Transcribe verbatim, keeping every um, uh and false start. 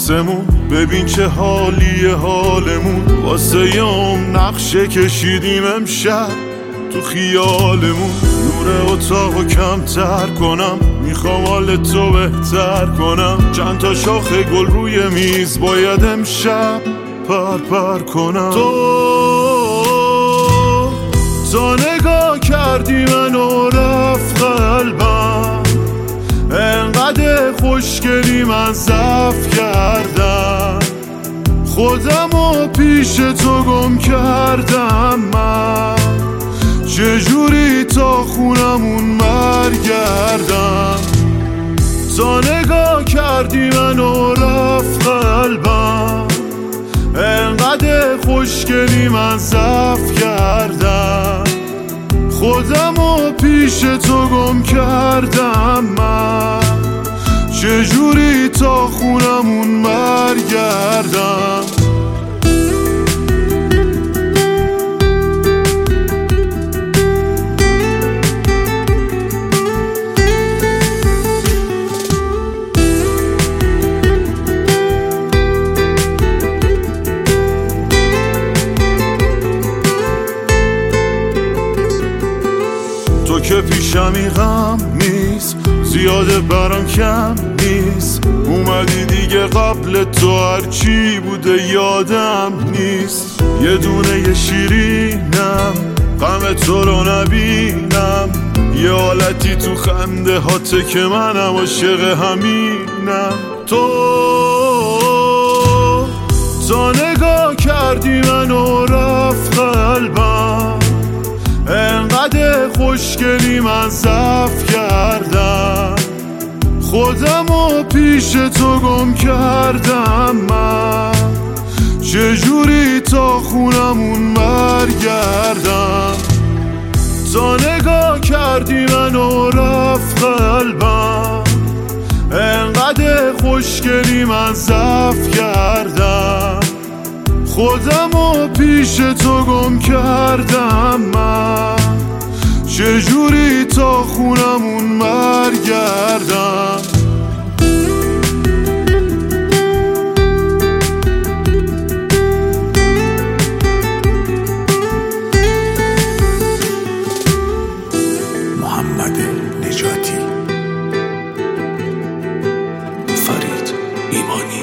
آسمون، ببین چه حالیه حالمون. واسه یام نقشه کشیدیم امشب تو خیالمون. نور اتاقو کمتر کنم، میخوام حال تو بهتر کنم. چند تا شاخه گل روی میز باید امشب پر پر کنم. تو تا نگاه کردی منو رفت قلبم، انقدر خوشگلی من ضعف کردم. خودمو پیش تو گم کردم من، چجوری تا خونمون برگردم. تا نگاه کردی منو رفت قلبم، انقدر خوشگلی من ضعف کردم. خودمو پیش تو گم کردم من، چجوری تا خونمون برگردم. تو که پیشمی غم نیست، زیاده برام کم نیست. اومدی دیگه قبل تو هرچی بوده یادم نیست. یه دونه یه شیرینم، غم تو رو نبینم. یه حالتی تو خنده هاته که منم عاشق همینم. تو تا نگاه کردی منو رفت قلبم، انقدر خوشگلی من ضعف کردم. خودمو پیش تو گم کردم من، چجوری تا خونمون برگردم. تا نگاه کردی منو رفت قلبم، انقدر خوشگلی من ضعف کردم. خودمو پیش تو گم کردم من، چجوری تا خونمون برگردم. محمد نجاتی، فرید ایمانی.